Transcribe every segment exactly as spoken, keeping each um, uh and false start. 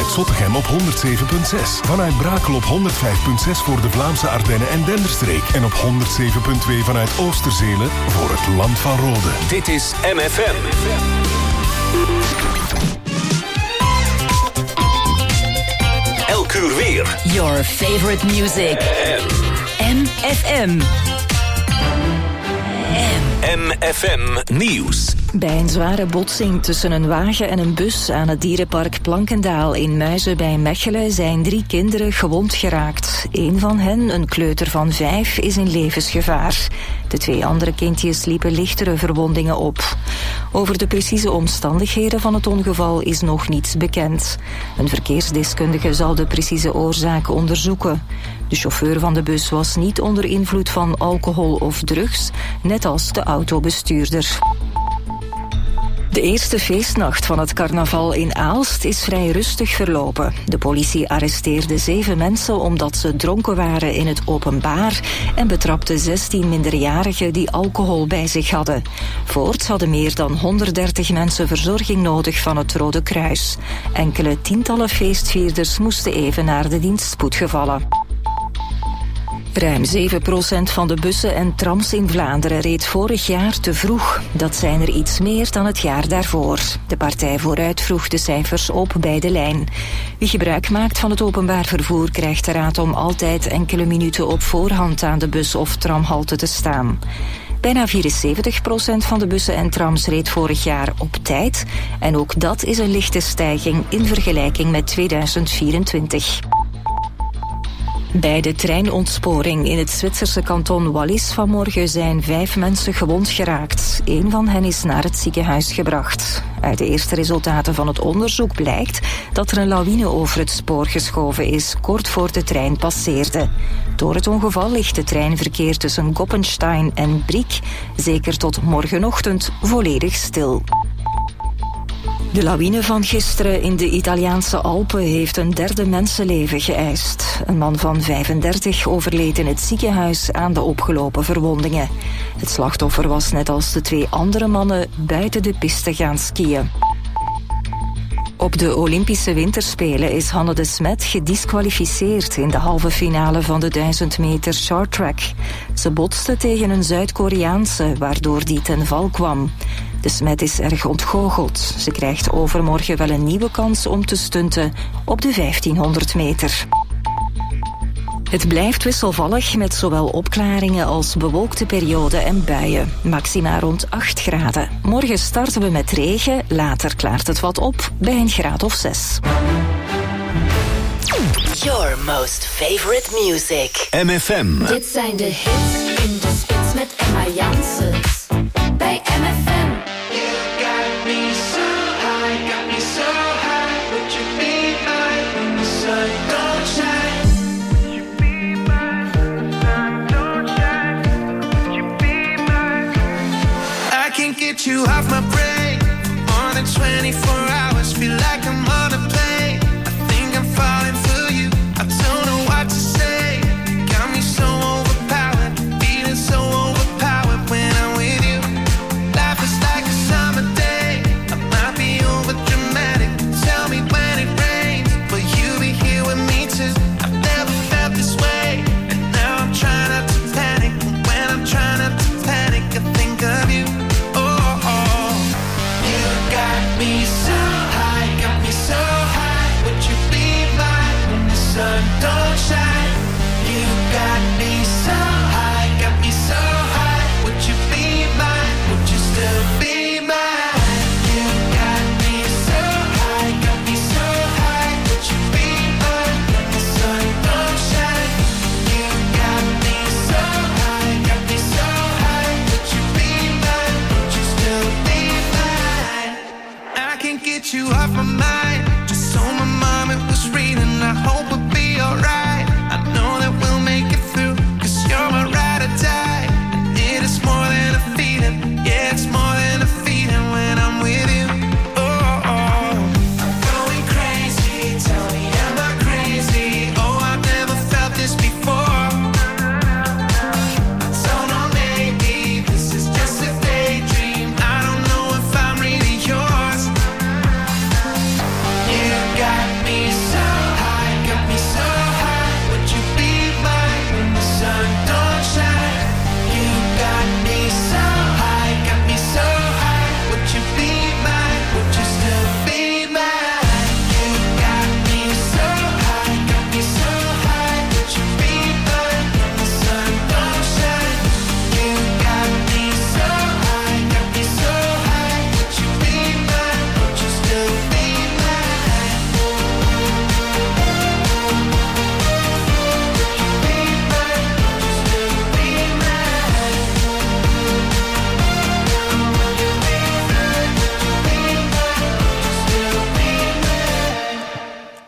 vanuit Zottegem op honderd zeven komma zes. Vanuit Brakel op honderd vijf komma zes voor de Vlaamse Ardennen en Denderstreek. En op honderd zeven komma twee vanuit Oosterzelen voor het Land van Rode. Dit is M F M. Elk uur weer. Your favorite music. M F M. M F M Nieuws. Bij een zware botsing tussen een wagen en een bus aan het dierenpark Plankendaal in Muizen bij Mechelen zijn drie kinderen gewond geraakt. Eén van hen, een kleuter van vijf, is in levensgevaar. De twee andere kindjes liepen lichtere verwondingen op. Over de precieze omstandigheden van het ongeval is nog niets bekend. Een verkeersdeskundige zal de precieze oorzaak onderzoeken. De chauffeur van de bus was niet onder invloed van alcohol of drugs, net als de autobestuurder. De eerste feestnacht van het carnaval in Aalst is vrij rustig verlopen. De politie arresteerde zeven mensen omdat ze dronken waren in het openbaar en betrapte zestien minderjarigen die alcohol bij zich hadden. Voorts hadden meer dan honderddertig mensen verzorging nodig van het Rode Kruis. Enkele tientallen feestvierders moesten even naar de dienstspoed gevallen. Ruim zeven procent van de bussen en trams in Vlaanderen reed vorig jaar te vroeg. Dat zijn er iets meer dan het jaar daarvoor. De partij Vooruit vroeg de cijfers op bij de lijn. Wie gebruik maakt van het openbaar vervoer krijgt de raad om altijd enkele minuten op voorhand aan de bus- of tramhalte te staan. Bijna vierenzeventig procent van de bussen en trams reed vorig jaar op tijd. En ook dat is een lichte stijging in vergelijking met tweeduizend vierentwintig. Bij de treinontsporing in het Zwitserse kanton Wallis vanmorgen zijn vijf mensen gewond geraakt. Eén van hen is naar het ziekenhuis gebracht. Uit de eerste resultaten van het onderzoek blijkt dat er een lawine over het spoor geschoven is, kort voor de trein passeerde. Door het ongeval ligt het treinverkeer tussen Goppenstein en Briek zeker tot morgenochtend volledig stil. De lawine van gisteren in de Italiaanse Alpen heeft een derde mensenleven geëist. Een man van vijfendertig overleed in het ziekenhuis aan de opgelopen verwondingen. Het slachtoffer was net als de twee andere mannen buiten de piste gaan skiën. Op de Olympische Winterspelen is Hanne de Smet gediskwalificeerd in de halve finale van de duizend meter shorttrack. Ze botste tegen een Zuid-Koreaanse, waardoor die ten val kwam. De Smet is erg ontgoocheld. Ze krijgt overmorgen wel een nieuwe kans om te stunten op de vijftienhonderd meter. Het blijft wisselvallig met zowel opklaringen als bewolkte perioden en buien. Maxima rond acht graden. Morgen starten we met regen, later klaart het wat op bij een graad of zes. Your most favorite music. M F M. Dit zijn de hits in de spits met Emma Janssens. Bij M F M. Get you off my brain more than twenty-four hours. Feel like I'm on a plane. I think I'm falling for you. I don't know what to say. Got me so overpowered, feeling so overpowered when I'm with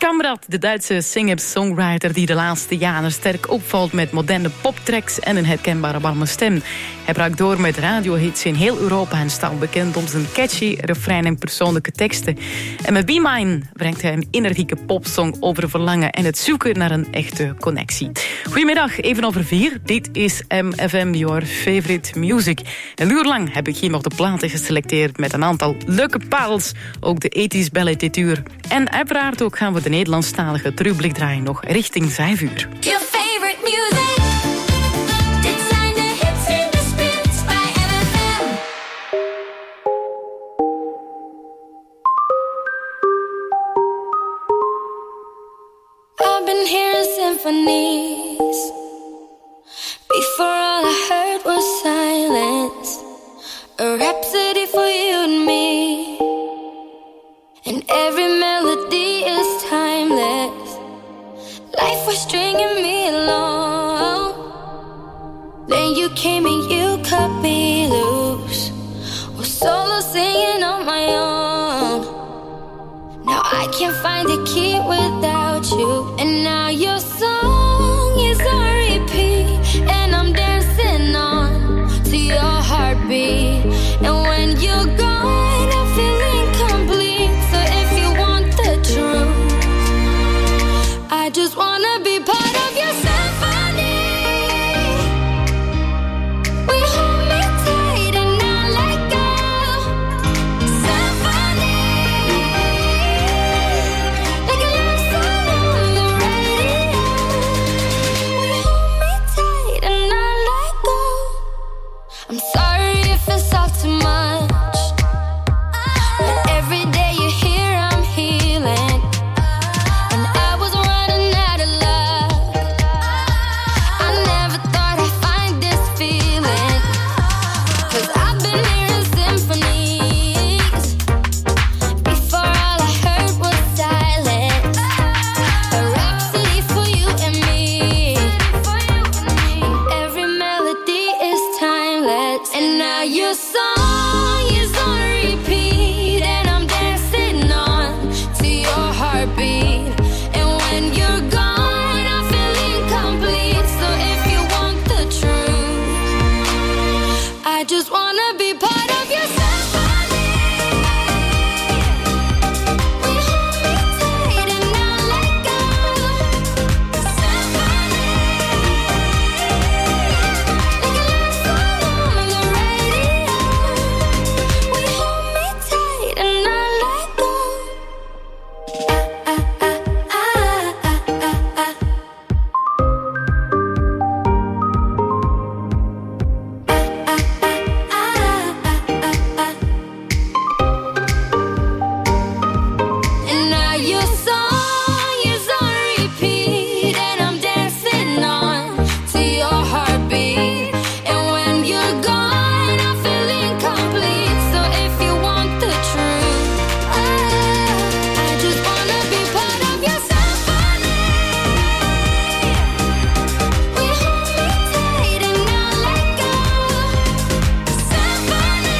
Kamrat, de Duitse singer-songwriter die de laatste jaren sterk opvalt met moderne poptracks en een herkenbare warme stem. Hij brak door met radiohits in heel Europa en staat bekend om zijn catchy refrein en persoonlijke teksten. En met Be Mine brengt hij een energieke popsong over verlangen en het zoeken naar een echte connectie. Goedemiddag, even over vier. Dit is M F M, your favorite music. Een uur lang heb ik hier nog de platen geselecteerd met een aantal leuke parels. Ook de ethisch belletituur. En uiteraard ook gaan we de Nederlandstalige terugblik draaien nog richting vijf uur. Your favorite music. Dit zijn de hits in de spits bij M F M. I've been hearing symphonies. Before all I heard was silence. A rhapsody for you and me. And every melody is timeless. Life was stringing me along. Then you came and you cut me loose. Was solo singing on my own. Now I can't find the key without you. And now your song is on repeat. And I'm dancing on to your heartbeat. And when you're gone, I feel incomplete. So if you want the truth, I just wanna be part of your symphony. We hold me tight and not let go. Symphony, like a love song on the radio. We hold me tight and not let go. I'm sorry if it's all too much, but every day you're here I'm healing. And I was running out of luck. I never thought I'd find this feeling. Cause I've been hearing symphonies. Before all I heard was silence. A rhapsody for you and me. And every melody is timeless. And now your song is on repeat. And I'm dancing on to your heartbeat. And when you're gone, I feel incomplete. So if you want the truth, I just wanna be part of your symphony. We hold me tight and not let go. Symphony, like a love song on the radio. We hold me tight and not let go. Ah, ah, ah, ah, ah, ah, ah. And now your song is on repeat. And I'm dancing on to your heartbeat. And when you're gone, I feel incomplete. So if you want the truth, I, I just wanna be part of your symphony. We hold me tight and not let go. Symphony,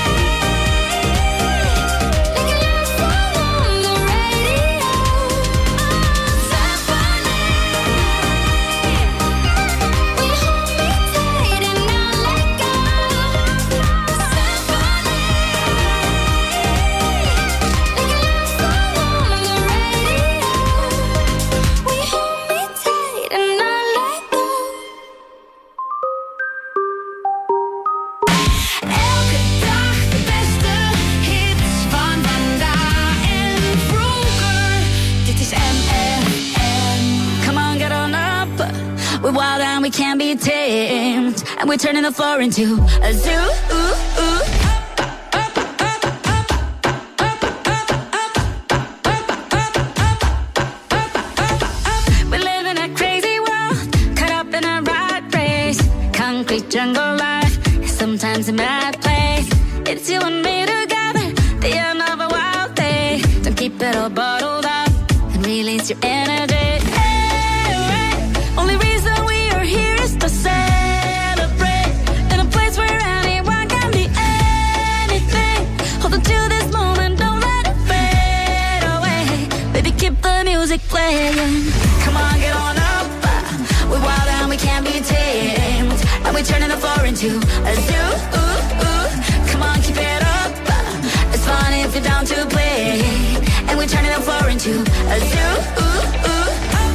like a love song on the radio. Symphony, we hold me tight and not let go. Symphony, like a love song on the radio. We hold me tight and not let go. Elke dag de beste hits van vandaag en vroeger. Dit is M F M. Come on, get on up. We're wild and we can't be tamed. And we're turning the floor into a zoo. Ooh, ooh. We live in a crazy world, caught up in a rat race. Concrete jungle life is sometimes a mad place. It's you and me together, the end of a wild day. Don't keep it all bottled up and release your energy. Hey, hey. Only reason we are here is to celebrate in a place where anyone can be anything. Hold on to this moment, don't let it fade away. Baby, keep the music playing. Come on, get on up. We're wild and we can't be tamed. And we're turning the floor into a zoo. Ooh, ooh. Come on, keep it up. It's fun if you're down to play. And we're turning the floor into a zoo. Ooh, ooh.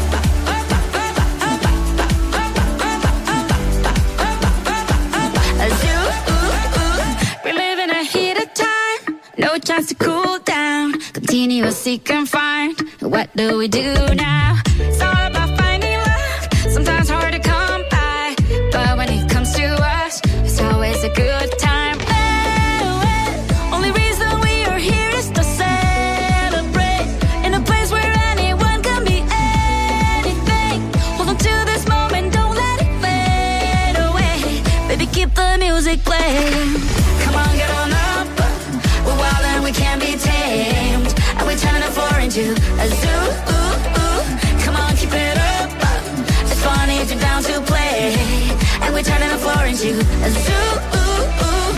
A zoo. Ooh, ooh. We're living a heated time. No chance to cool down. Continuously confined. What do we do now? It's all about finding love. Sometimes hard to come by. But when it comes to us, it's always a good time. Oh, oh. Only reason we are here is to celebrate. In a place where anyone can be anything. Hold on to this moment, don't let it fade away. Baby, keep the music playing. Come on, get on up. We're wild and we can't be tamed. And we're turning the floor into a zoo. Ooh, ooh. Come on, keep it up. It's funny if you're down to play. And we're turning the floor into a zoo. Ooh, ooh.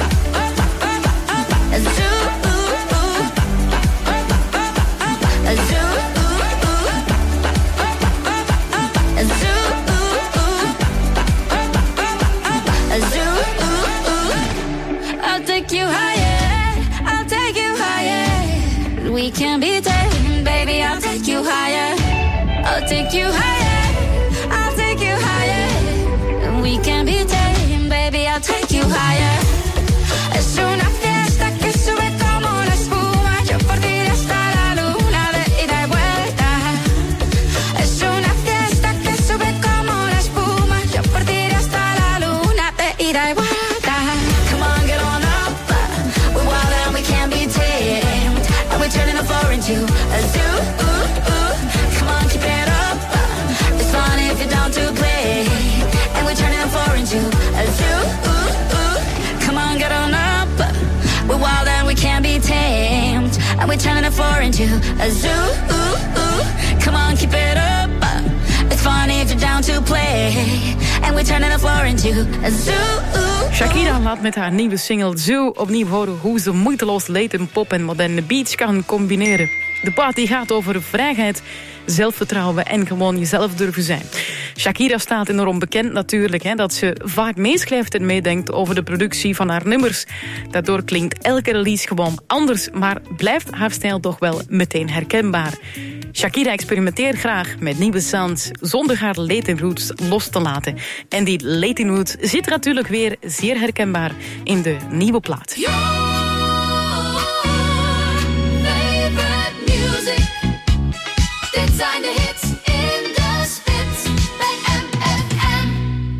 A zoo. Ooh, ooh. A zoo. Ooh, ooh. A zoo. Ooh, ooh. A zoo. Ooh, ooh. I'll take you higher. I'll take you higher. We can be taken, baby. I'll take you higher. I'll take you higher. I'll take you higher. We can be taken, baby. I'll take you higher. Es una fiesta que sube como la espuma. Yo por ti hasta la luna de ida y vuelta. Es una fiesta que sube como la espuma. Yo por ti hasta la luna de ida y vuelta. Come on, get on up. We're wild and we can't be tamed. And we're turning the floor into a zoo. Ooh, ooh. Come on, keep it up. It's fun if you're down to play. And we're turning the floor into a zoo. Ooh, ooh. Come on, get on up. We're wild and we can't be tamed. And we're turning the floor into a zoo. Ooh, ooh. Come on, keep it up. It's fun if you're down to play. And we're turning the floor into a zoo. Ooh, Shakira laat met haar nieuwe single Zoo opnieuw horen hoe ze moeiteloos Latin pop en moderne beats kan combineren. De party gaat over vrijheid, zelfvertrouwen en gewoon jezelf durven zijn. Shakira staat enorm bekend natuurlijk, hè, dat ze vaak meeschrijft en meedenkt over de productie van haar nummers. Daardoor klinkt elke release gewoon anders, maar blijft haar stijl toch wel meteen herkenbaar. Shakira experimenteert graag met nieuwe sounds zonder haar Latin roots los te laten. En die Latin roots zit natuurlijk weer zeer herkenbaar in de nieuwe plaat. Dit zijn de hits in de spits bij M F M.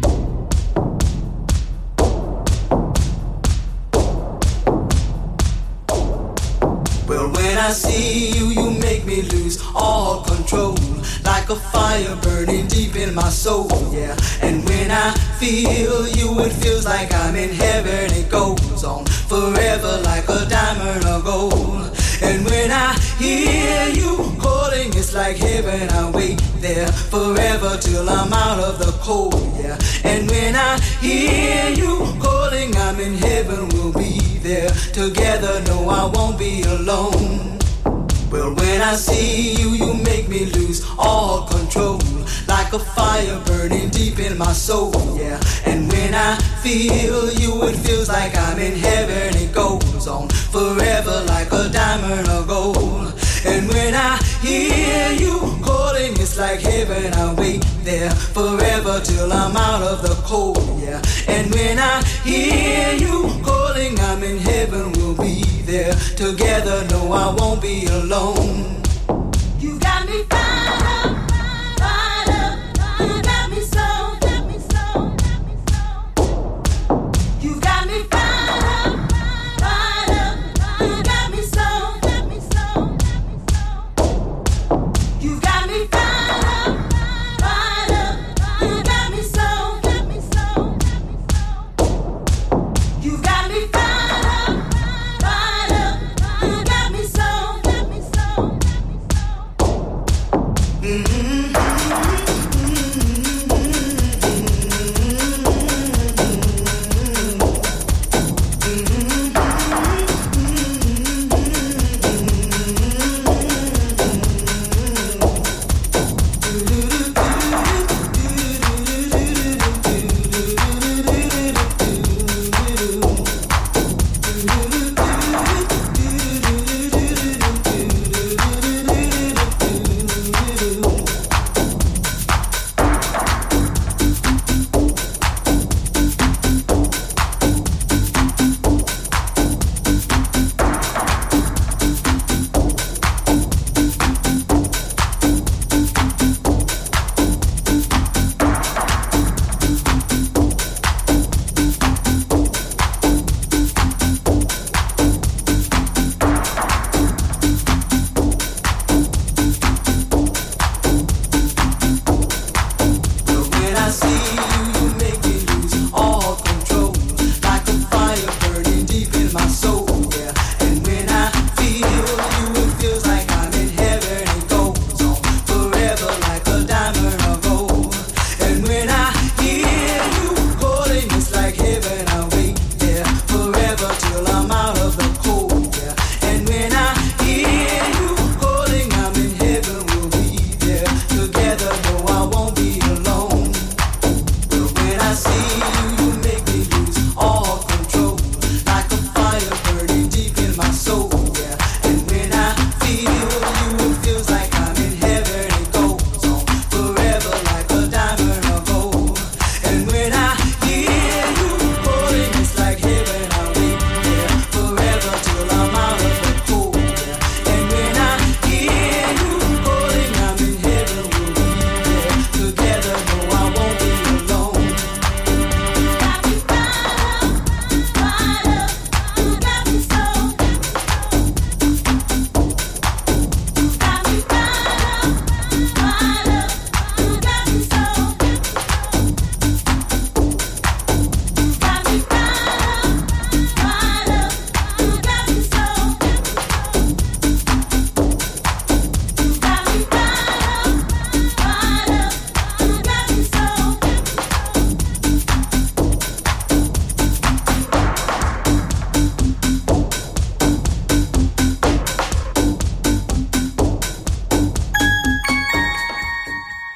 Well, when I see you, you make me lose all control. Like a fire burning deep in my soul, yeah. And when I feel you, it feels like I'm in heaven. It goes on forever like a diamond or gold. And when I hear you calling, it's like heaven. I wait there forever till I'm out of the cold, yeah. And when I hear you calling, I'm in heaven. We'll be there together. No, I won't be alone. Well, when I see you, you make me lose all control. Like a fire burning deep in my soul, yeah. And when I feel you, it feels like I'm in heaven. It goes on forever like a diamond or gold. And when I hear you calling, it's like heaven. I wait there forever till I'm out of the cold, yeah. And when I hear you calling, I'm in heaven. We'll be there together. No, I won't be alone. You got me fired up, fired up. You got me so, got me so, got me so. You got me fired up, fired up. You got me so, got me so, got me so. You got me fired up, fired up. You got me so, got me so, got me so. You got me fired up, fired up. You got me so, got me so, got me so. Mm-hmm.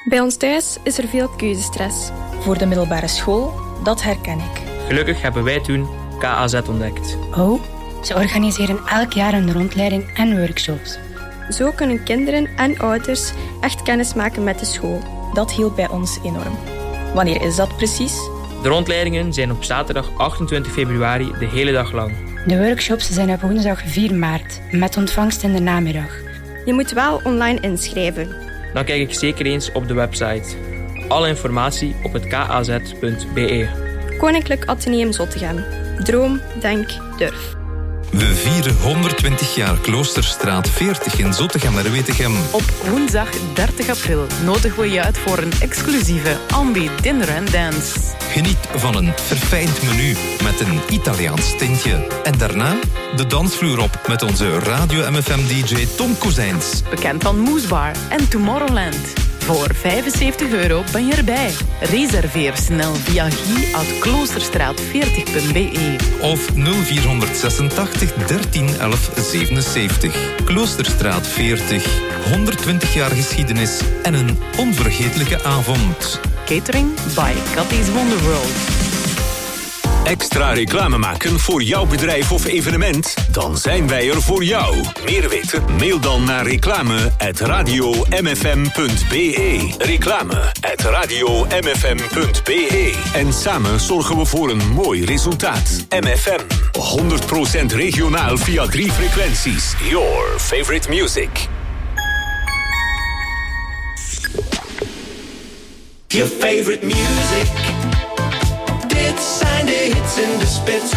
Bij ons thuis is er veel keuzestress. Voor de middelbare school, dat herken ik. Gelukkig hebben wij toen K A Z ontdekt. Oh, ze organiseren elk jaar een rondleiding en workshops. Zo kunnen kinderen en ouders echt kennis maken met de school. Dat hielp bij ons enorm. Wanneer is dat precies? De rondleidingen zijn op zaterdag achtentwintig februari de hele dag lang. De workshops zijn op woensdag vier maart, met ontvangst in de namiddag. Je moet wel online inschrijven. Dan kijk ik zeker eens op de website. Alle informatie op het k a z punt b e. Koninklijk Atheneum Zottegem. Droom, denk, durf. We vieren honderdtwintig jaar Kloosterstraat veertig in Zottegem en Wetegem. Op woensdag dertig april nodigen we je uit voor een exclusieve Ambi Dinner and Dance. Geniet van een verfijnd menu met een Italiaans tintje. En daarna de dansvloer op met onze Radio M F M D J Tom Kozijns. Bekend van Moesbar en Tomorrowland. Voor vijfenzeventig euro ben je erbij. Reserveer snel via guy at kloosterstraat veertig punt b e. Of nul vier zesentachtig dertien elf zevenenzeventig. Kloosterstraat veertig. honderdtwintig jaar geschiedenis en een onvergetelijke avond. Catering by Cathy's Wonderworld. Extra reclame maken voor jouw bedrijf of evenement? Dan zijn wij er voor jou. Meer weten? Mail dan naar reclame at radio m f m punt b e. Reclame at radio m f m punt b e. En samen zorgen we voor een mooi resultaat. M F M. honderd procent regionaal via drie frequenties. Your favorite music. Your favorite music. Dit zijn de hits in de spits.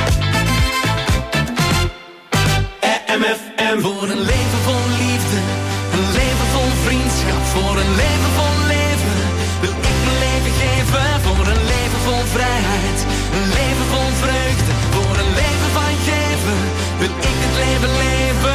M F M. Voor een leven vol liefde, een leven vol vriendschap. Voor een leven vol leven wil ik mijn leven geven. Voor een leven vol vrijheid, een leven vol vreugde. Voor een leven van geven wil ik het leven leven.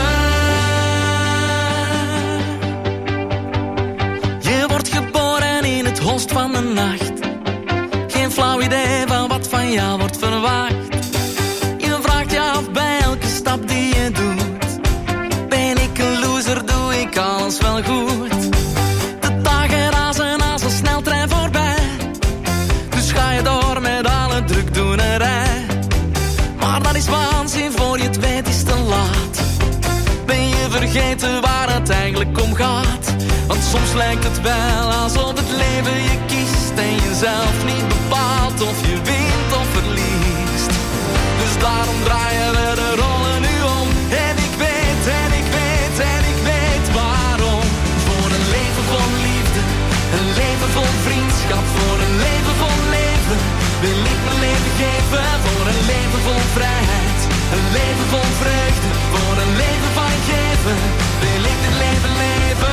Je wordt geboren in het holst van de nacht. Geen flauw idee van wat van jou wordt verwacht. Je vraagt je af bij elke stap die je doet. Ben ik een loser, doe ik alles wel goed. De dagen razen als een sneltrein voorbij. Dus ga je door met alle drukdoenerij. Maar dat is waanzin, voor je het weet is te laat. Ben je vergeten waar het eigenlijk om gaat. Want soms lijkt het wel alsof het leven je kiest en je zelf niet bepaalt of je wint of verliest. Dus daarom draaien we de rollen nu om. En ik weet, en ik weet, en ik weet waarom. Voor een leven vol liefde, een leven vol vriendschap. Voor een leven vol leven wil ik mijn leven geven. Voor een leven vol vrijheid, een leven vol vreugde. Voor een leven van geven wil ik dit leven leven.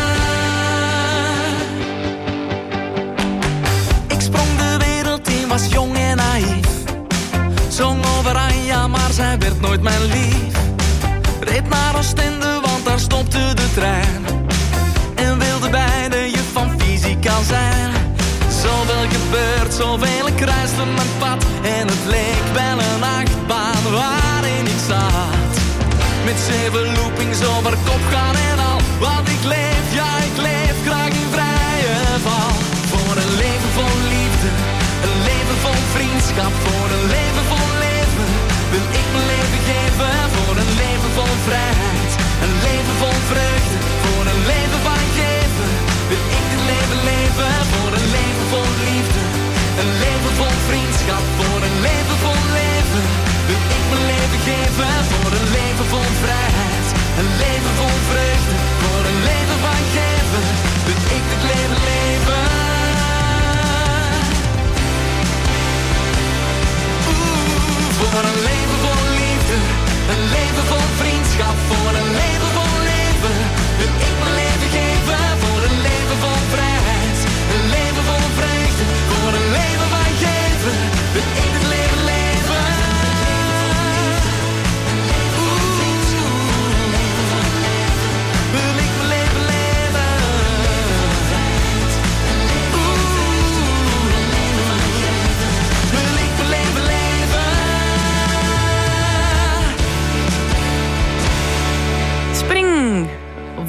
Was jong en naïef, zong over Anja, maar zij werd nooit mijn lief. Reed naar Oostende, want daar stopte de trein. En wilde bij de juf van fysica zijn. Zoveel gebeurt, zoveel kruiste mijn pad. En het leek wel een achtbaan waarin ik zat. Met zeven loopings over kop gaan en al. Want ik leef, ja ik leef graag in vrije val. Voor een leven vol liefde, een leven vol vriendschap. Voor een leven vol leven wil ik mijn leven geven. Voor een leven vol vrijheid, een leven vol vreugde. Voor een leven van geven wil ik dit leven leven. Voor een leven vol liefde, een leven vol vriendschap. Voor een leven vol leven wil ik mijn leven geven. Voor een leven vol vrijheid, een leven vol vreugde. Voor een leven van geven wil ik dit leven leven. Voor een leven vol liefde, een leven vol vriendschap. Voor een leven vol leven wil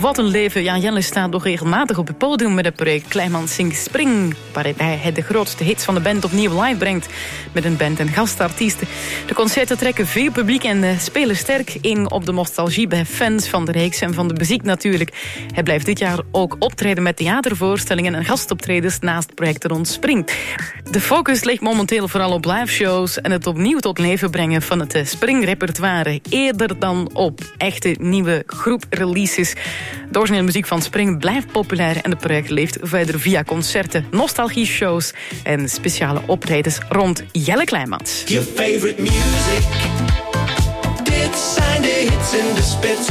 wat een leven. Ja, Jelle staat nog regelmatig op het podium met het project Kleimans Zingt Spring, waarbij hij de grootste hits van de band opnieuw live brengt met een band en gastartiesten. De concerten trekken veel publiek en uh, spelen sterk in op de nostalgie bij fans van de reeks en van de muziek natuurlijk. Hij blijft dit jaar ook optreden met theatervoorstellingen en gastoptredens naast projecten rond Spring. De focus ligt momenteel vooral op live shows en het opnieuw tot leven brengen van het uh, Spring-repertoire, eerder dan op echte nieuwe groepreleases. De originele muziek van Spring blijft populair en het project leeft verder via concerten, nostalgie-shows en speciale optredens rond Jelle Kleimans. Your favorite music. Dit zijn de hits in de spits.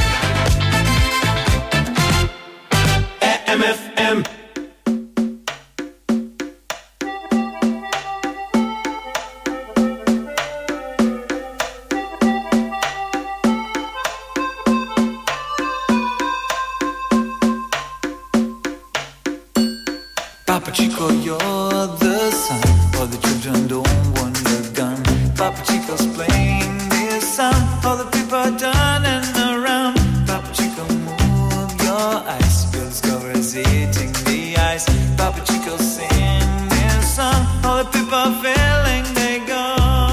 M F M. Papa Chico, you're the sun, all the children don't want the gun. Papa Chico's playing this song, all the people are turning around. Papa Chico, move your eyes, you'll discover it's eating the ice. Papa Chico, sing this song, all the people are feeling they go.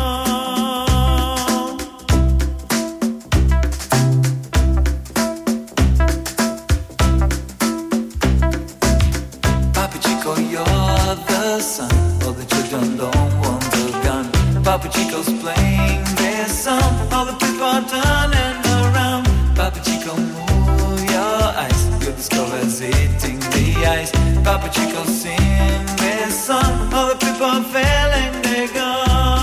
Papa Chico, you're the sun, all the children don't want the gun. Papa Chico's playing this song, all the people are turning around. Papa Chico, move your eyes, you'll discover it's eating the ice. Papa Chico, sing this song, all the people are feeling they go.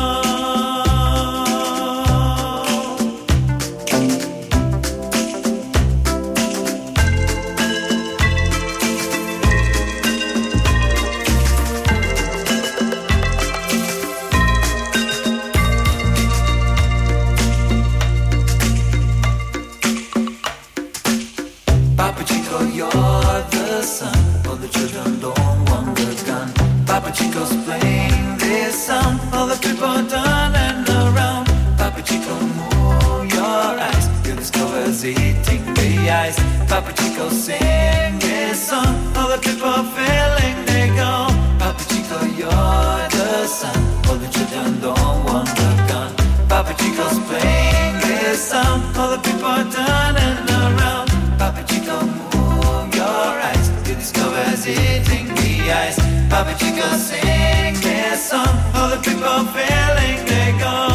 Papa Chico, you're the sun, all the children don't want the gun. Papa Chico's playing this song, all the people are turning around. Papa Chico, move your eyes, you'll discover it's eating the ice. Papa Chico, sing this song, all the people are feeling they go. Papa Chico, you're the sun, all the children don't want the gun. Papa Chico's playing this song, all the people are turning around. Papa Chico, move your eyes, you discover it's eating the ice. Papa Chico, sing this song, all the people feeling they go.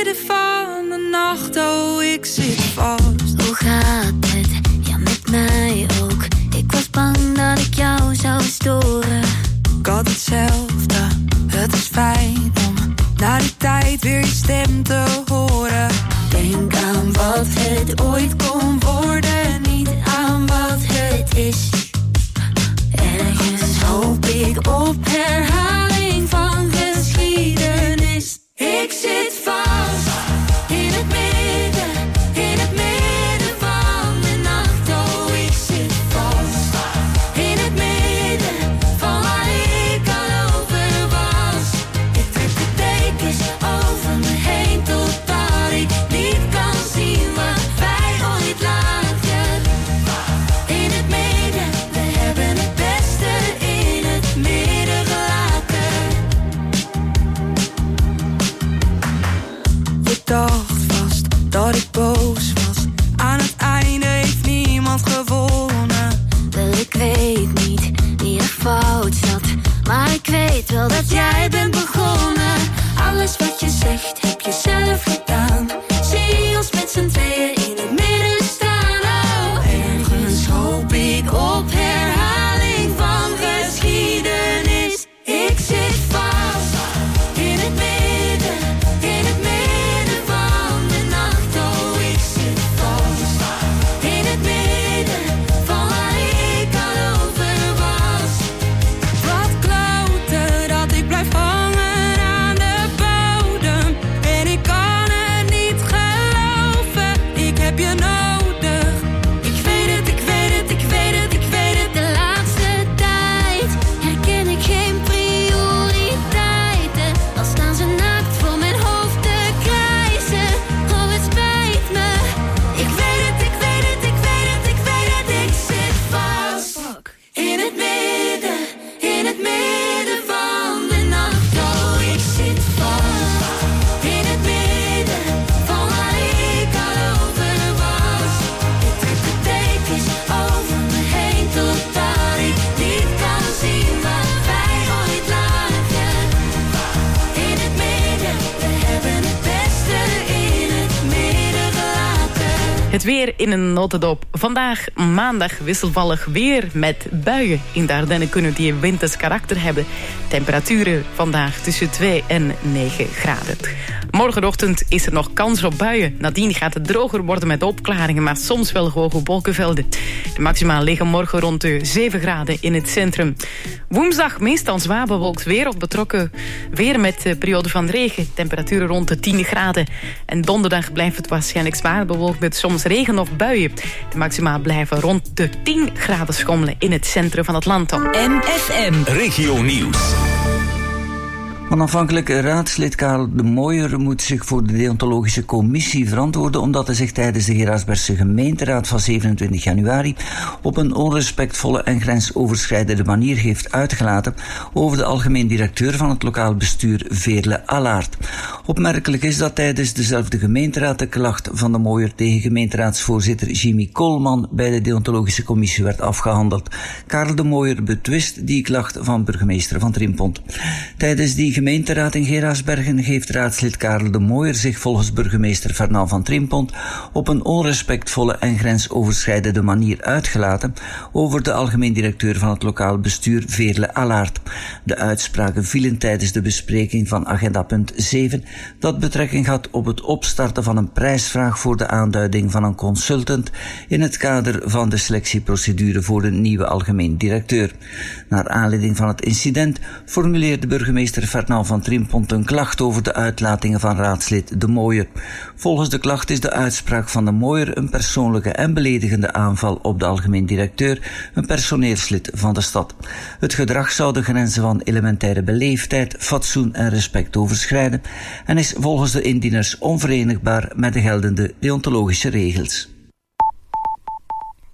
midden van de nacht, oh ik zit vast. Hoe gaat het? Ja, met mij ook. Ik was bang dat ik jou zou storen. Ik had hetzelfde, het is fijn om na die tijd weer je stem te horen. Denk aan wat het ooit kon worden, niet aan wat het is. Ergens hoop ik op herhaling van geschiedenis. Ik zit vast in het midden, in het midden van de nacht. Oh, ik zit vast in het midden van waar ik al over was. Ik trek de dekens over me heen totdat ik niet kan zien wat wij ooit lagen. In het midden, we hebben het beste in het midden gelaten. Ik dacht vast dat ik boos was. Aan het einde heeft niemand gewonnen. Wel, ik weet niet wie er fout zat, maar ik weet wel dat jij bent begonnen. Alles wat je zegt heb je zelf gedaan. Zie ons met z'n tweeën in het midden staan. Oh, ergens hoop ik op herhaling van geschiedenis. Ik zit vast in het midden, in het midden van de nacht. Oh, ik zit vast in het midden van waar ik al over was. Wat kloten dat ik blijf hangen aan de bodem. En ik kan het niet geloven, ik heb je nodig. Ik weet het, ik weet het, ik weet het, ik weet het. De laatste tijd herken ik geen prioriteiten. Al staan ze naakt voor mijn hoofd te krijsen. Oh, het spijt me. Ik weet het, ik weet het, ik weet het, ik weet het. Ik zit vast in het midden, in het midden van de nacht. Oh, ik zit vast in het midden van waar ik al over was. Ik trek de dekens over me heen totdat ik niet kan zien wat wij ooit lagen. In het midden, we hebben het beste in het midden gelaten. Het weer in een notendop. Vandaag maandag wisselvallig weer met buien. In de Ardennen kunnen die een winters karakter hebben. Temperaturen vandaag tussen twee en negen graden. Morgenochtend is er nog kans op buien. Nadien gaat het droger worden met opklaringen, maar soms wel hoge wolkenvelden. De maxima liggen morgen rond de zeven graden in het centrum. Woensdag meestal zwaar bewolkt weer of betrokken weer met de periode van regen. Temperaturen rond de tien graden. En donderdag blijft het waarschijnlijk zwaar bewolkt met soms regen of buien. De maxima blijven rond de tien graden schommelen in het centrum van het land. M F M Regio Nieuws. Onafhankelijk raadslid Karel de Mooijer moet zich voor de deontologische commissie verantwoorden omdat hij zich tijdens de Geraardsbergse gemeenteraad van zevenentwintig januari op een onrespectvolle en grensoverschrijdende manier heeft uitgelaten over de algemeen directeur van het lokaal bestuur Veerle Allaert. Opmerkelijk is dat tijdens dezelfde gemeenteraad de klacht van de Mooijer tegen gemeenteraadsvoorzitter Jimmy Koolman bij de deontologische commissie werd afgehandeld. Karel de Mooijer betwist die klacht van burgemeester Van Trimpont. Tijdens die gemeenteraad in Geraardsbergen geeft raadslid Karel de Mooijer zich volgens burgemeester Fernand Van Trimpont op een onrespectvolle en grensoverschrijdende manier uitgelaten over de algemeen directeur van het lokaal bestuur Veerle Allaert. De uitspraken vielen tijdens de bespreking van agenda punt zeven dat betrekking had op het opstarten van een prijsvraag voor de aanduiding van een consultant in het kader van de selectieprocedure voor de nieuwe algemeen directeur. Naar aanleiding van het incident formuleerde burgemeester Fernand Van Trimpont een klacht over de uitlatingen van raadslid de Mooijer. Volgens de klacht is de uitspraak van de Mooijer een persoonlijke en beledigende aanval op de algemeen directeur, een personeelslid van de stad. Het gedrag zou de grenzen van elementaire beleefdheid, fatsoen en respect overschrijden en is volgens de indieners onverenigbaar met de geldende deontologische regels.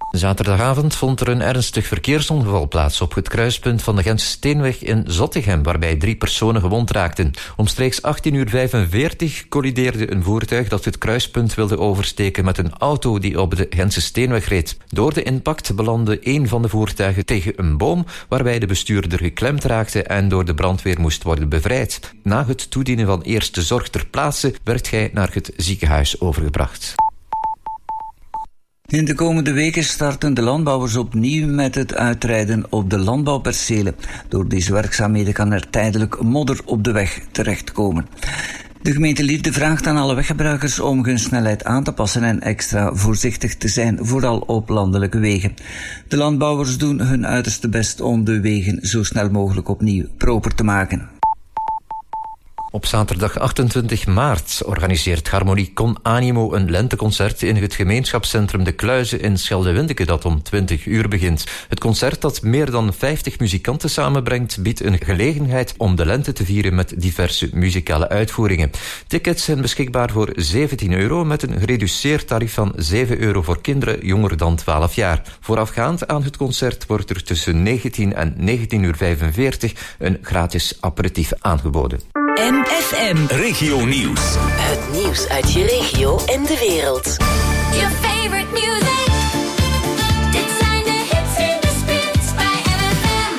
Zaterdagavond vond er een ernstig verkeersongeval plaats op het kruispunt van de Gentse Steenweg in Zottegem, waarbij drie personen gewond raakten. Omstreeks achttien uur vijfenveertig collideerde een voertuig dat het kruispunt wilde oversteken met een auto die op de Gentse Steenweg reed. Door de impact belandde een van de voertuigen tegen een boom, waarbij de bestuurder geklemd raakte en door de brandweer moest worden bevrijd. Na het toedienen van eerste zorg ter plaatse werd hij naar het ziekenhuis overgebracht. In de komende weken starten de landbouwers opnieuw met het uitrijden op de landbouwpercelen. Door deze werkzaamheden kan er tijdelijk modder op de weg terechtkomen. De gemeente Lierde vraagt aan alle weggebruikers om hun snelheid aan te passen en extra voorzichtig te zijn, vooral op landelijke wegen. De landbouwers doen hun uiterste best om de wegen zo snel mogelijk opnieuw proper te maken. Op zaterdag achtentwintig maart organiseert Harmonie Con Animo een lenteconcert in het gemeenschapscentrum De Kluizen in Schelde-Windeke dat om twintig uur begint. Het concert dat meer dan vijftig muzikanten samenbrengt biedt een gelegenheid om de lente te vieren met diverse muzikale uitvoeringen. Tickets zijn beschikbaar voor zeventien euro met een gereduceerd tarief van zeven euro voor kinderen jonger dan twaalf jaar. Voorafgaand aan het concert wordt er tussen negentien en negentien uur vijfenveertig een gratis aperitief aangeboden. M F M Regio Nieuws. Het nieuws uit je regio en de wereld. Your favorite music. Dit zijn de hits in de spits bij M F M.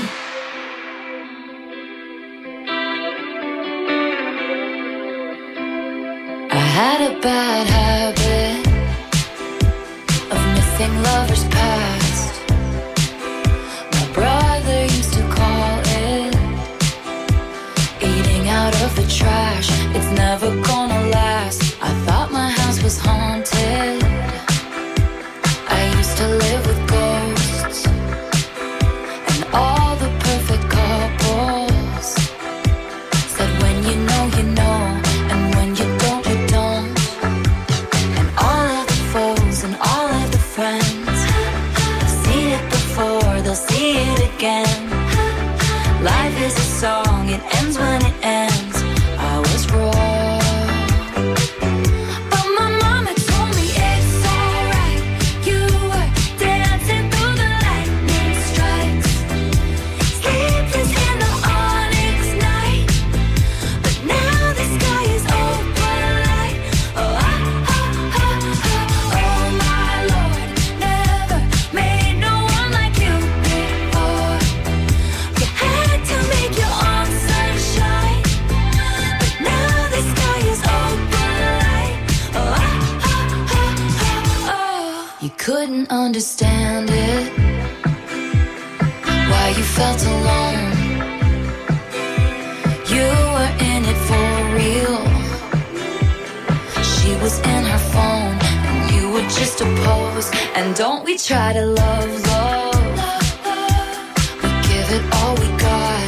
I had a bad habit of missing lovers past. My brother used to call it eating out of the trash. It's never gonna last. I thought my house was haunted. I used to live with ghosts and all the perfect couples said when you know you know, and when you don't you don't. And all of the foes and all of the friends have seen it before, they'll see it again. Life is a song, it ends when it ends. I was wrong, but my mama told me it's alright. You were dancing through the lightning strikes, sleepless in the onyx night. But now the sky is open light. Oh, ah, ah, ah, ah. Oh my Lord, never made no one like you before. You had to make your own sunshine, but now the sky is open light. Oh, ah, ah, ah, ah, oh. You couldn't understand it, why you felt alone. You were in it for real. She was in her phone, and you were just a pose. And don't we try to love, love? We give it all we got.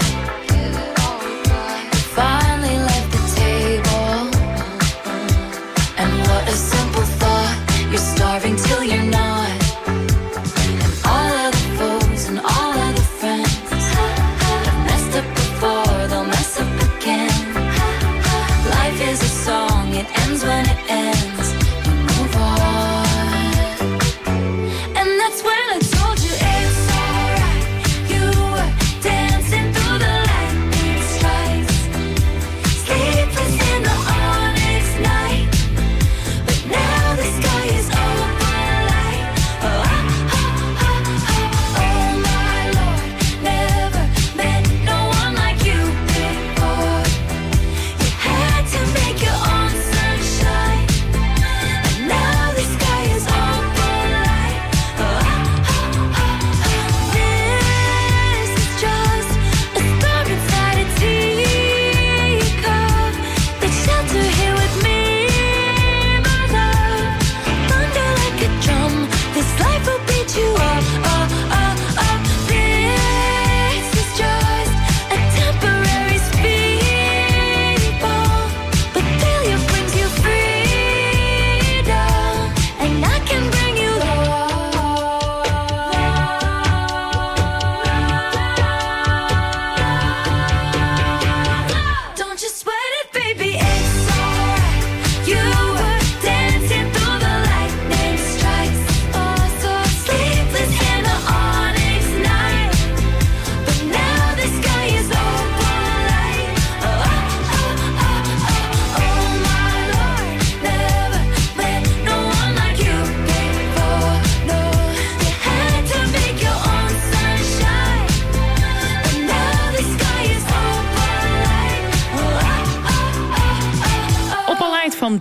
Finally left the table, and what a simple thought. You're starving till you're not. And all of the foes and all of the friends have messed up before, they'll mess up again. Life is a song, it ends when it ends. You move on. And that's when I told you it's alright. You were dancing through the lightning strikes, sleepless in the onyx night. But now the sky is open light.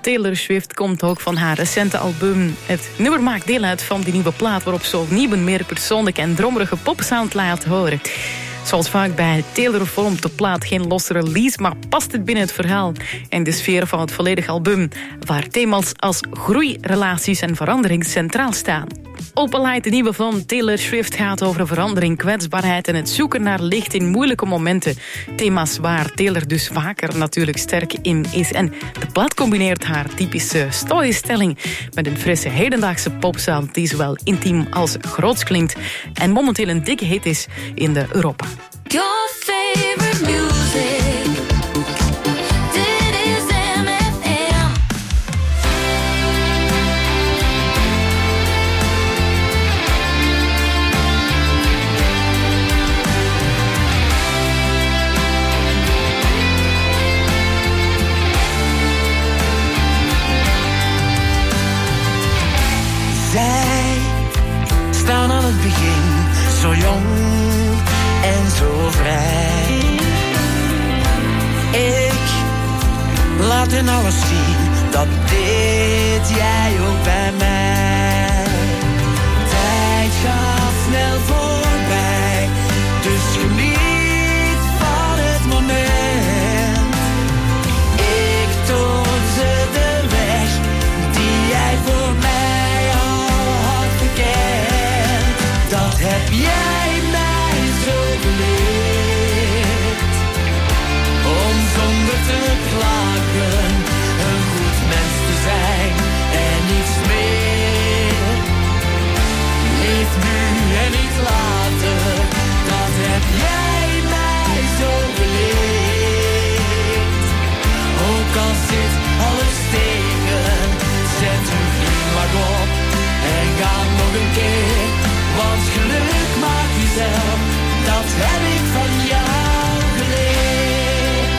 Taylor Swift komt ook van haar recente album. Het nummer maakt deel uit van die nieuwe plaat waarop ze opnieuw een meer persoonlijke en drommerige popsound laat horen. Zoals vaak bij Taylor vormt de plaat geen losse release, maar past het binnen het verhaal en de sfeer van het volledige album, waar thema's als groei, relaties en verandering centraal staan. Open Light, de nieuwe van Taylor Swift, gaat over verandering, kwetsbaarheid en het zoeken naar licht in moeilijke momenten. Thema's waar Taylor dus vaker natuurlijk sterk in is. En de plaat combineert haar typische storytelling met een frisse hedendaagse popsound die zowel intiem als groots klinkt en momenteel een dikke hit is in de Europa. Your favorite music. Zij staan aan het begin, zo jong en zo vrij. Ik laat in alles zien, dat deed jij ook bij mij. Tijd gaat snel voorbij, dus geniet van het moment. Ik toon ze de weg die jij voor mij. Dat heb jij mij zo geleerd, om zonder te klagen een goed mens te zijn en niets meer. Leef nu en niet later, dat heb jij mij zo geleerd. Ook al zit alles tegen, zet een glimlach op en ga nog een keer. Want geluk maak jezelf, dat heb ik van jou geleerd.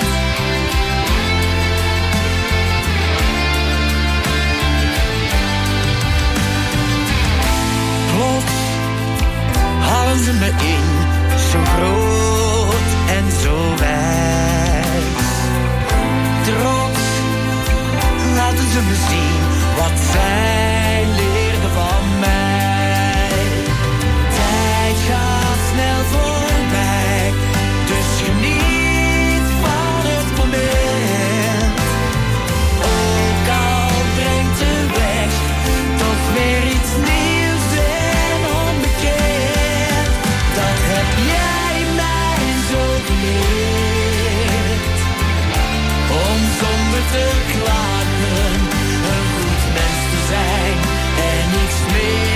Plots halen ze me in, zo groot en zo wijs. Trots laten ze me zien, wat zij leerden van mij. Gaat snel voorbij, dus geniet van het moment. Ook al brengt de weg toch weer iets nieuws en onbekend. Dat heb jij mij zo geleerd, om zonder te klagen een goed mens te zijn en niks meer.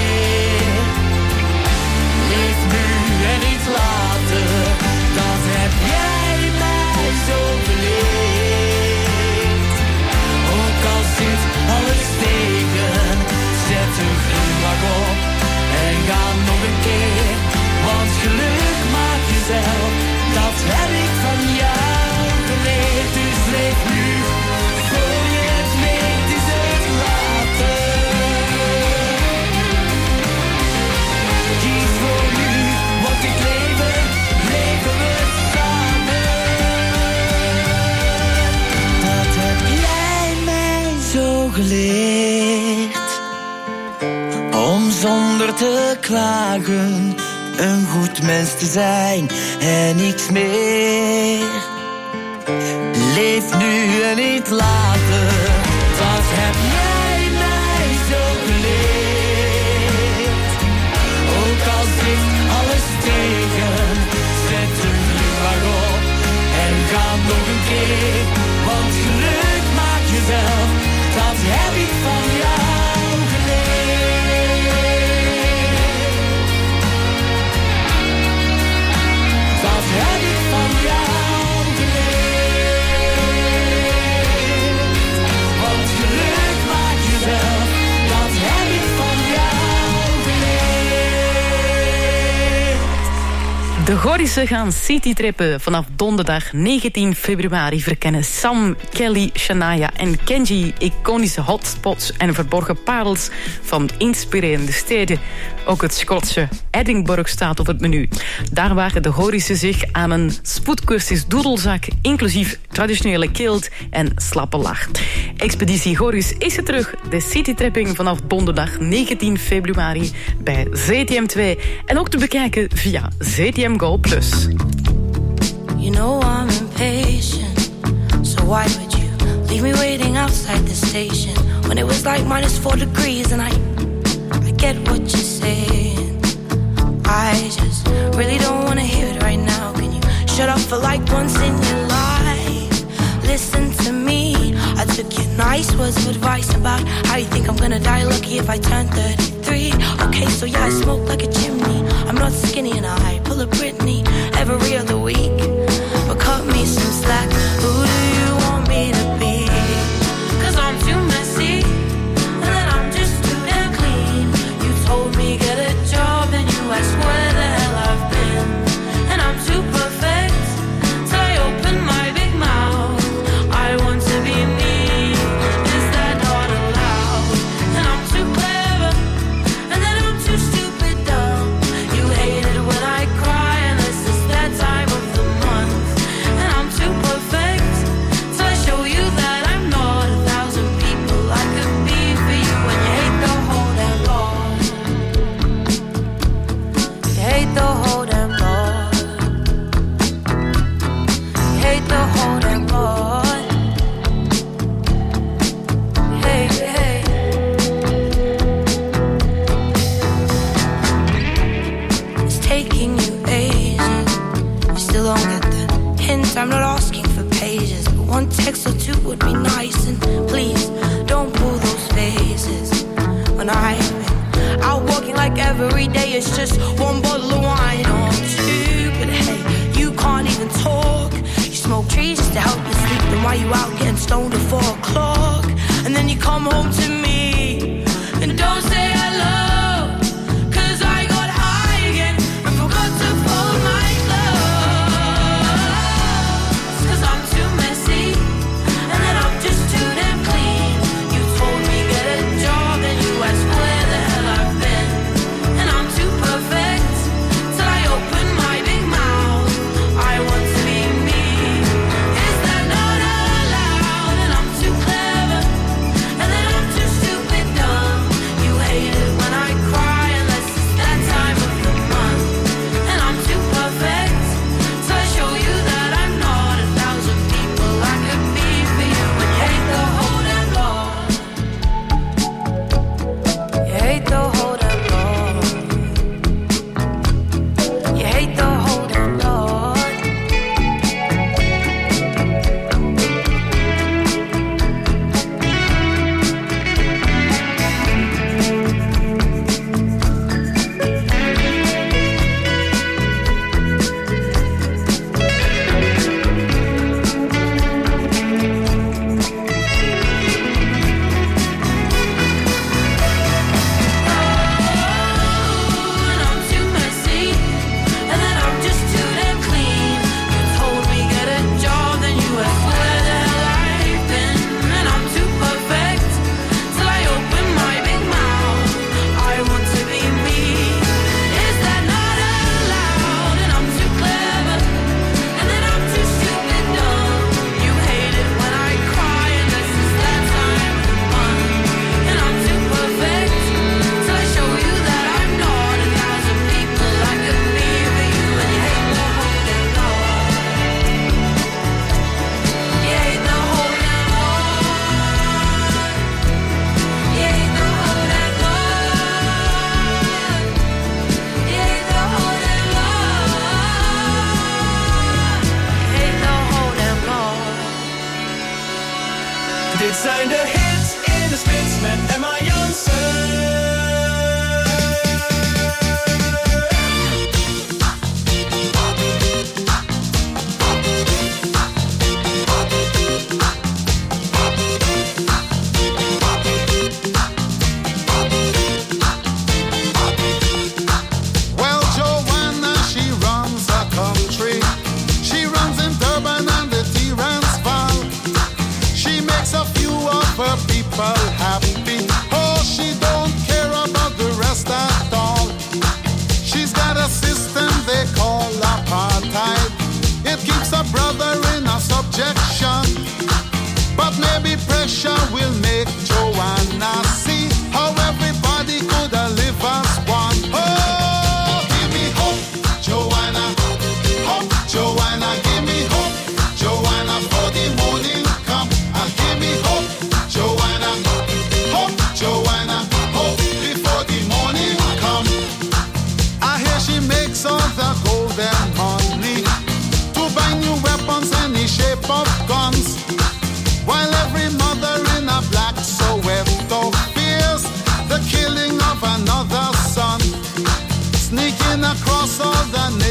Later, dat heb jij mij zo geleerd. Ook al zit alles tegen, zet een glimlach op en ga nog een keer. Want geluk maak jezelf, dat heb ik van jou geleerd. Dus leef nu, voor je het weet is het later. Kies voor nu, want ik leven, leven we samen. Dat heb jij mij zo geleerd, om zonder te klagen een goed mens te zijn en niks meer. Leef nu en niet later, dat heb jij mij zo geleerd. Ook al zit alles tegen, zet een glimlach op en ga nog een keer. Want geluk maak jezelf, dat heb ik van jou geleerd. Dat heb ik van jou geleerd. Want geluk maak De Gorissen gaan citytrippen. Vanaf donderdag negentien februari verkennen Sam, Kelly, Shania en Kenji iconische hotspots en verborgen parels van inspirerende steden. Ook het Schotse Edinburgh staat op het menu. Daar wagen de Gorissen zich aan een spoedcursus doedelzak, inclusief traditionele kilt en slappe lach. Expeditie Goris is er terug. De citytripping vanaf donderdag negentien februari bij Z T M twee. En ook te bekijken via Z T M Go plus. You know I'm impatient, so why would you leave me waiting outside the station when it was like minus four degrees and I, I get what you're saying. I just really don't want to hear it right now. Can you shut up for like once in your life? Listen to me. I took your nice words of advice about how you think I'm gonna die lucky if I turn thirty-three. Okay, so yeah, I smoke like a chimney. I'm not skinny and I pull a Britney every other week. But cut me some slack. Who do you want me to be? Cause I'm too messy and then I'm just too damn clean. You told me get a job and you asked where the hell I've been. And I'm too perfect till I open my big mouth. I want to be me. Is that not allowed? And I'm too clever and then I'm too stupid dumb. You hate it when I cry unless it's that time of the month. And I'm too perfect till I show you that I'm not a thousand people I could be for you. And you hate the whole damn lot. You hate the whole damn lot. You hate the whole damn lot. Hey, hey. It's taking you ages. You still don't get the hint. I'm not asking for pages, but one text or two would be nice. And please don't pull those faces when I've been out walking like every day. It's just one bottle of wine or two. But hey, you can't even talk. You smoke trees just to help you sleep. Then why you out getting stoned at four o'clock? And then you come home to me and don't say hello. Cause I got high again and forgot to fold my clothes. Cause I'm too messy and then I'm just too damn clean. You told me get a job and you asked where the hell I've been. And I'm too perfect till I open my big mouth. I want to be me. Is that not allowed? And I'm too clever and then I'm too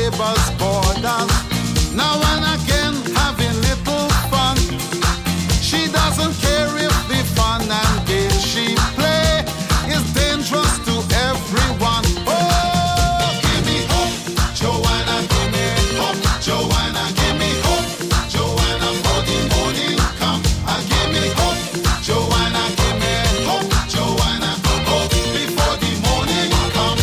neighbor's borders. Now and again having little fun. She doesn't care if the fun and games she play is dangerous to everyone. Oh, give me hope, Joanna, give me hope, Joanna, give me hope, Joanna, for the morning come. Ah, give me hope, Joanna, give me hope, Joanna, hope before the morning come.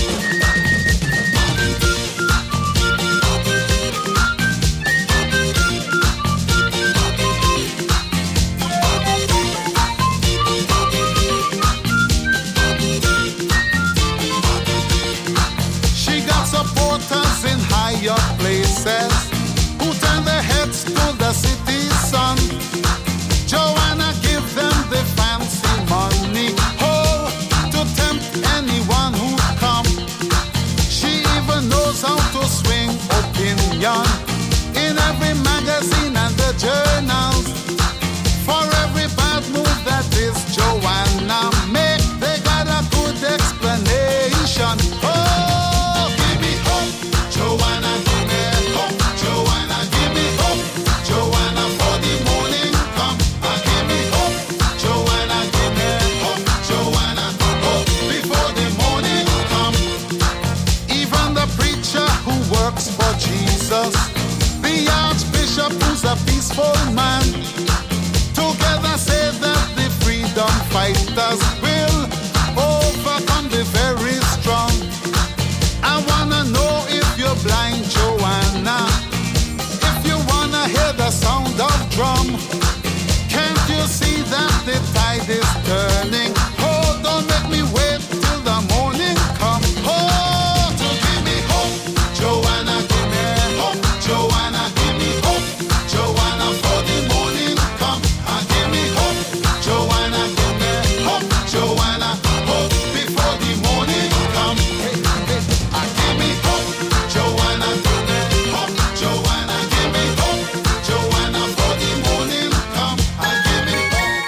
She got supporters in higher places who turn their heads to the city sun. Joanna give them the fancy money, oh, to tempt anyone who come. She even knows how to swing opinion in every magazine and the journals. For every bad move that is Joanna make, they got a good explanation. Oh, give me hope, Joanna, give me hope, Joanna, give me hope, Joanna, for the morning come. Ah, give me hope, Joanna, give me hope, Joanna, hope before the morning come. Even the preacher who works for Jesus, the archbishop who's a peaceful man, together say that the freedom fighters will overcome the very strong. I wanna know if you're blind, Joanna, if you wanna hear the sound of drum. Can't you see that the tide is turning? Oh, don't make me wait till the morning come. Oh, to give me hope, Joanna, give me hope, Joanna, give me hope, Joanna, for the morning come. Ah, give me hope, Joanna, give me hope, Joanna, hope before the morning come. Hey, hey, ah, give me hope, Joanna, give me hope, Joanna, give me hope, Joanna, for the morning come. Ah, give me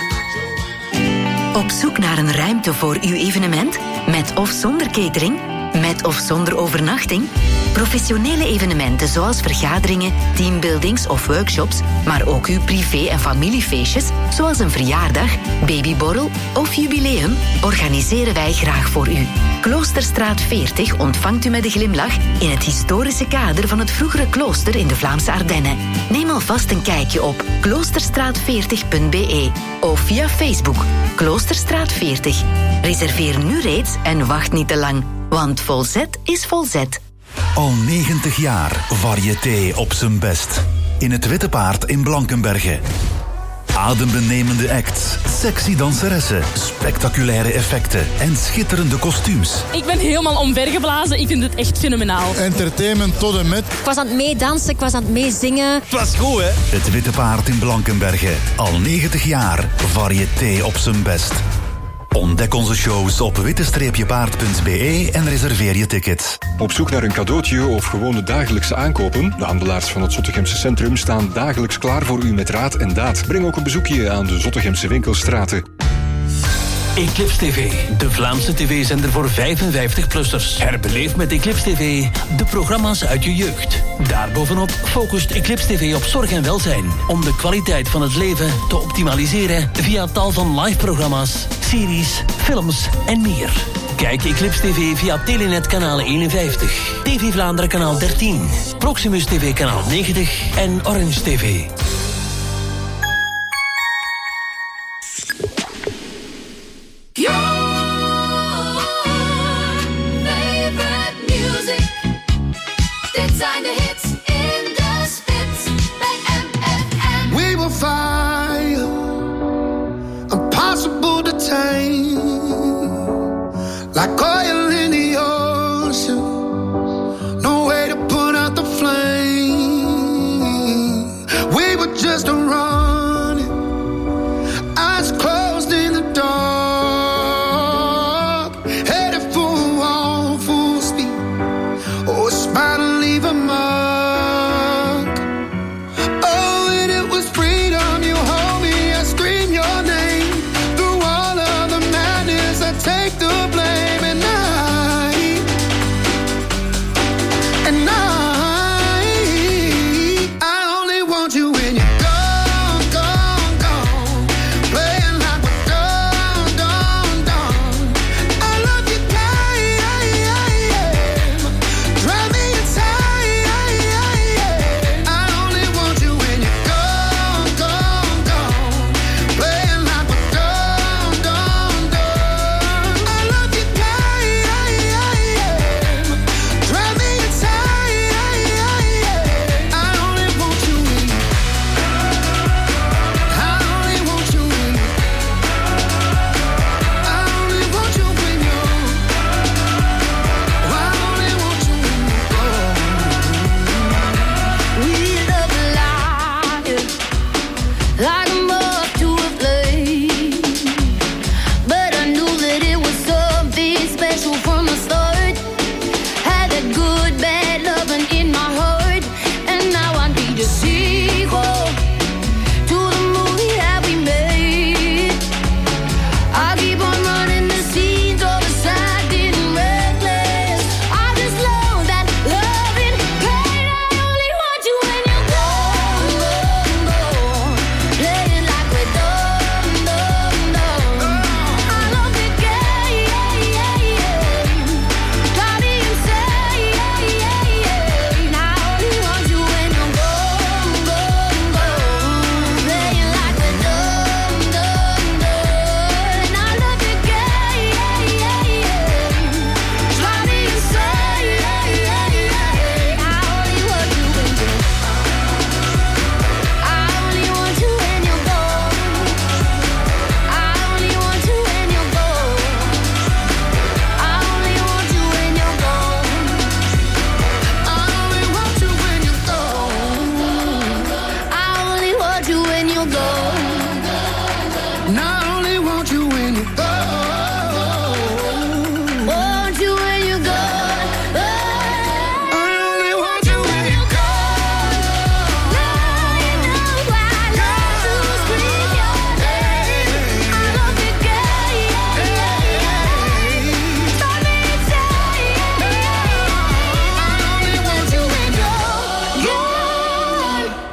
hope. Op zoek naar een ruimte voor uw evenement? Met of zonder catering? Met of zonder overnachting? Professionele evenementen zoals vergaderingen, teambuildings of workshops, maar ook uw privé- en familiefeestjes, zoals een verjaardag, babyborrel of jubileum, organiseren wij graag voor u. Kloosterstraat veertig ontvangt u met een glimlach in het historische kader van het vroegere klooster in de Vlaamse Ardennen. Neem alvast een kijkje op kloosterstraat veertig punt b e of via Facebook Kloosterstraat veertig. Reserveer nu reeds en wacht niet te lang, want Volzet is Volzet. Al negentig jaar variété op zijn best. In het Witte Paard in Blankenberge. Adembenemende acts, sexy danseressen, spectaculaire effecten en schitterende kostuums. Ik ben helemaal omvergeblazen. Ik vind het echt fenomenaal. Entertainment tot en met. Ik was aan het meedansen, ik was aan het meezingen. Het was goed, hè? Het Witte Paard in Blankenberge. Al negentig jaar variété op zijn best. Ontdek onze shows op witte-paard punt b e en reserveer je ticket. Op zoek naar een cadeautje of gewone dagelijkse aankopen? De handelaars van het Zottegemse Centrum staan dagelijks klaar voor u met raad en daad. Breng ook een bezoekje aan de Zottegemse winkelstraten. Eclipse T V, de Vlaamse tv-zender voor vijfenvijftig-plussers. Herbeleef met Eclipse T V de programma's uit je jeugd. Daarbovenop focust Eclipse T V op zorg en welzijn, om de kwaliteit van het leven te optimaliseren via tal van live-programma's, series, films en meer. Kijk Eclipse T V via Telenet kanaal eenenvijftig, T V Vlaanderen kanaal dertien, Proximus T V kanaal negentig en Orange T V. Like oil in the ocean, no way to put out the flame. We were just running, eyes closed in the dark, headed for a wall full speed. Oh, it's about to leave a mark. Oh, and it was freedom. You hold me, I scream your name. Through all of the madness, I take the blame.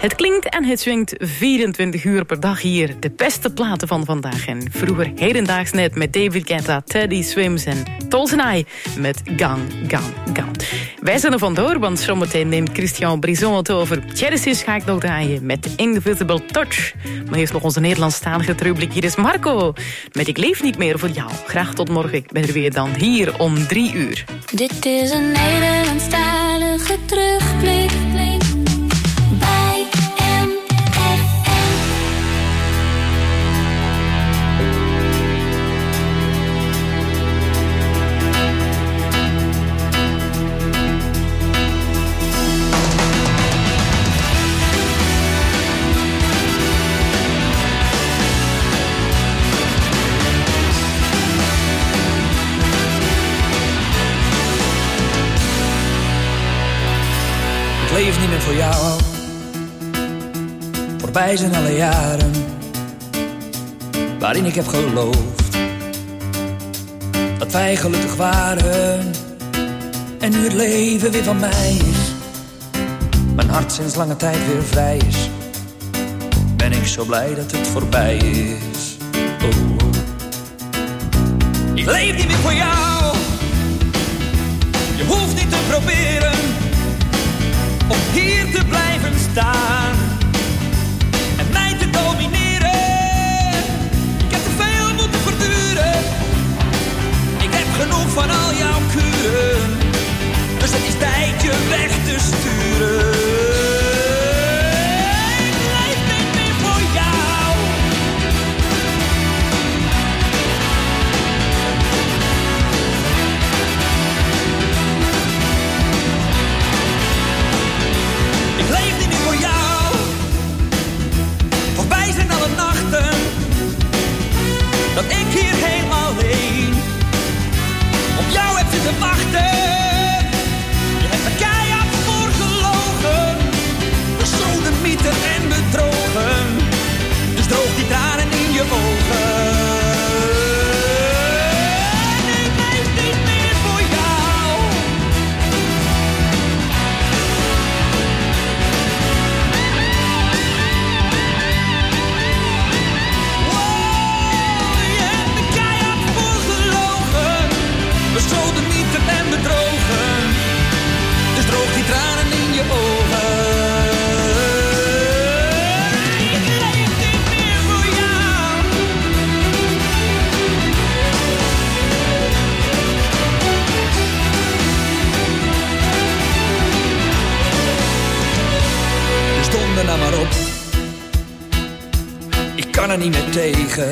Het klinkt en het swingt vierentwintig uur per dag hier. De beste platen van vandaag. En vroeger hedendaags net met David Guetta, Teddy Swims en Tolsenai met Gang, Gang, Gang. Wij zijn er vandoor, want zometeen neemt Christian Brison het over. Genesis ga ik nog draaien met Invisible Touch. Maar eerst nog onze Nederlandstalige rubriek. Hier is Marco met Ik leef niet meer voor jou. Graag tot morgen. Ik ben er weer dan hier om drie uur. Dit is een Nederlandstalige terugblik. Bij M F M. Ik leef niet meer voor jou. Voorbij zijn alle jaren waarin ik heb geloofd dat wij gelukkig waren. En nu het leven weer van mij is, mijn hart sinds lange tijd weer vrij is, ben ik zo blij dat het voorbij is. Oh, oh. Ik leef niet meer voor jou. Je hoeft niet te proberen om hier te blijven staan en mij te domineren. Ik heb te veel moeten verduren. Ik heb genoeg van al jouw kuren, dus het is tijd je weg te sturen. Ik leef niet meer voor jou. Ik leef niet meer voor jou. Voorbij zijn alle nachten dat ik hier helemaal alleen op jou heb zitten wachten. Je hebt er keihard voor gelogen, besodemieter en bedrogen. Dus droog die tranen in je ogen. Ik leef niet meer voor jou. Besodemieter en bedrogen, dus droog die tranen in je ogen. Ik leef niet meer voor jou. Dus donder nou maar op, ik kan er niet meer tegen.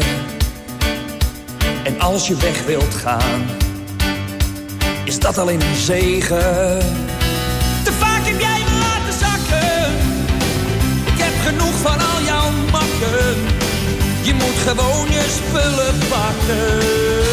En als je weg wilt gaan, is dat alleen een zegen. Te vaak heb jij me laten zakken. Ik heb genoeg van al jouw makken. Je moet gewoon je spullen pakken.